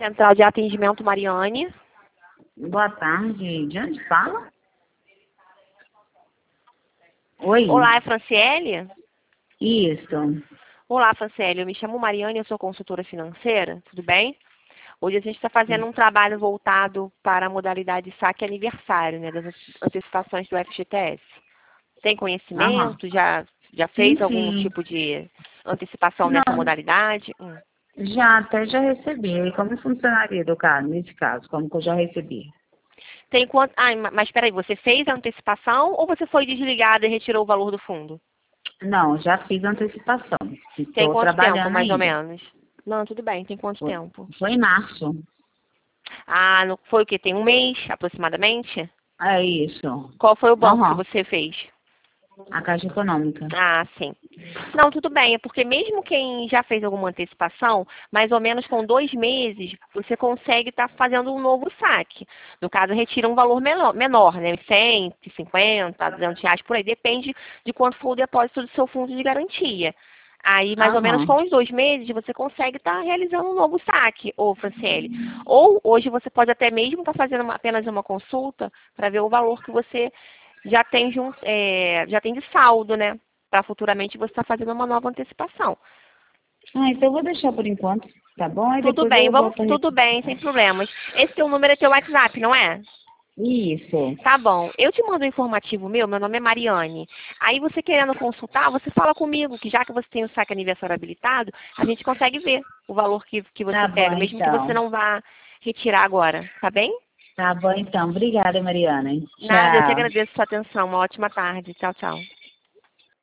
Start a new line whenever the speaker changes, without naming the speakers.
Central de Atendimento Mariane.
Boa tarde. De onde fala? Oi.
Olá, é Franciele?
Isso.
Olá, Franciele. Eu me chamo Mariane, eu sou consultora financeira. Tudo bem? Hoje a gente está fazendo um trabalho voltado para a modalidade saque aniversário, né, das antecipações do FGTS. Tem
Aham.
conhecimento? Já fez
Sim,
algum
sim.
tipo de antecipação nessa
Não,
modalidade?
já recebi. E como funcionaria do caso, nesse caso? Como que eu já recebi?
Tem quanto? Ah, mas espera aí, você fez a antecipação ou você foi desligada e retirou o valor do fundo?
Não, já fiz antecipação.
Tem
Estou
quanto tempo,
trabalhando
mais ou
ainda.
menos? Não, tudo bem. Tem quanto
Foi,
tempo?
foi em março.
Ah, foi o quê? Tem um mês, aproximadamente?
É isso.
Qual foi o banco que
Aham.
você fez?
A Caixa Econômica.
Ah, sim. Não, tudo bem. É porque mesmo quem já fez alguma antecipação, mais ou menos com 2 meses, você consegue estar fazendo um novo saque. No caso, retira um valor menor, né? 150, R$ 200 por aí. Depende de quanto for o depósito do seu fundo de garantia. Aí, mais ou menos
Aham.
com os 2 meses, você consegue estar realizando um novo saque, ô Franciele. Ou hoje você pode até mesmo estar fazendo apenas uma consulta para ver o valor que você já tem de saldo, né? Para futuramente você estar fazendo uma nova antecipação.
Ah, então eu vou deixar por enquanto, tá bom? Aí
Tudo
depois
bem,
eu volto a...
tudo bem, sem problemas. Esse teu número é teu WhatsApp, não é?
Isso.
Tá bom. Eu te mando um informativo meu nome é Mariane. Aí você querendo consultar, você fala comigo, que já que você tem o saque aniversário habilitado, a gente consegue ver o valor que
Tá
você
bom,
pega, mesmo que você
então.
não vá retirar agora, tá bem?
Tá bom, então. Obrigada, Mariana.
Nada, eu que
Tchau.
agradeço a sua atenção. Uma ótima tarde. Tchau, tchau.